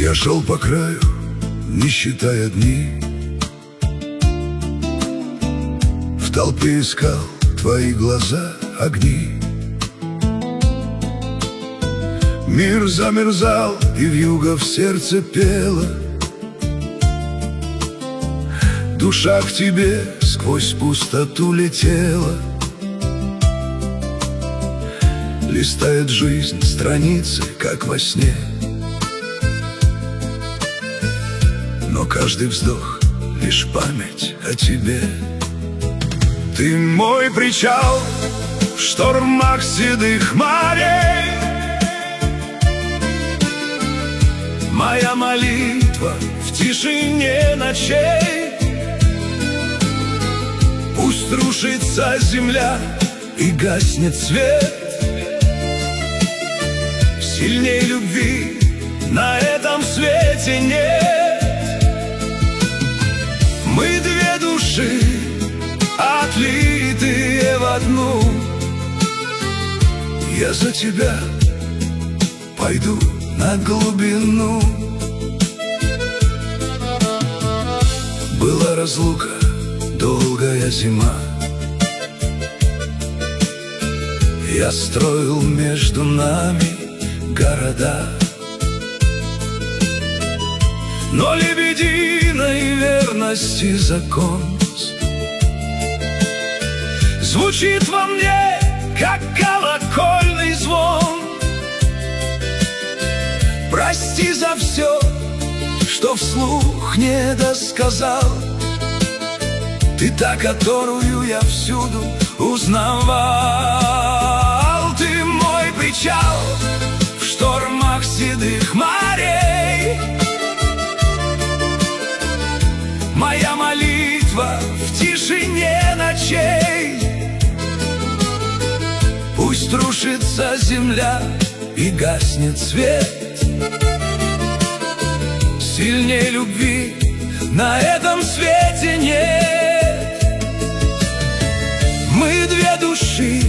Я шел по краю, не считая дни, в толпе искал твои глаза огни. Мир замерзал, и вьюга в сердце пела. Душа к тебе сквозь пустоту летела. Листает жизнь страницы, как во сне, но каждый вздох — лишь память о тебе. Ты мой причал в штормах седых морей, моя молитва в тишине ночей. Пусть рушится земля и гаснет свет, сильней любви на этом свете нет. Мы две души, отлитые в одну. Я за тебя пойду на глубину. Была разлука, долгая зима. Я строил между нами города, но лебединой верности закон звучит во мне, как колокольный звон. Прости за все, что вслух не досказал. Ты та, которую я всюду узнавал. Ты мой причал в штормах седых морей, моя молитва в тишине ночей. Пусть рушится земля и гаснет свет, сильней любви на этом свете нет. Мы две души,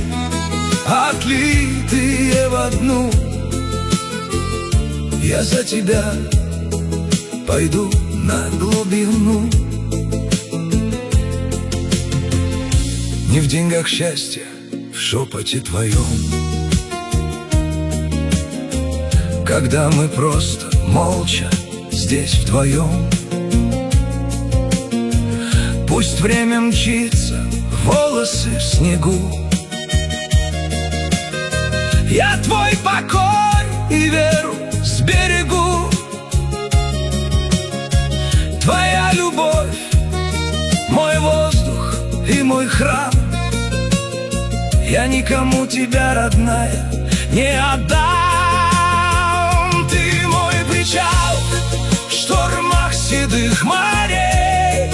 отлитые в одну. Я за тебя пойду на глубину. Не в деньгах счастье, в шепоте твоем, когда мы просто молча здесь вдвоем. Пусть время мчится, волосы в снегу. Я твой покой и веру сберегу. Твоя любовь, мой воздух и мой храм. Я никому тебя, родная, не отдам. Ты мой причал в штормах седых морей,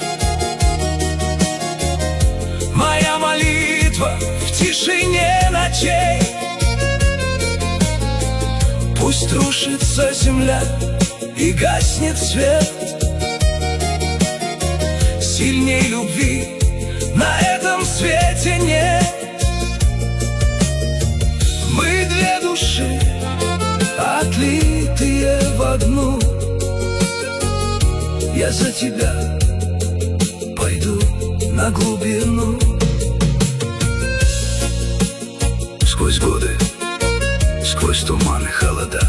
моя молитва в тишине ночей. Пусть рушится земля и гаснет свет, сильней любви на этом свете нет. Мы две души, отлитые в одну. Я за тебя пойду на глубину. Сквозь годы, сквозь туман и холода,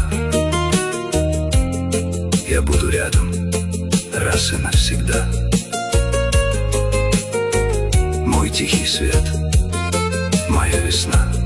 я буду рядом раз и навсегда. Мой тихий свет, моя весна.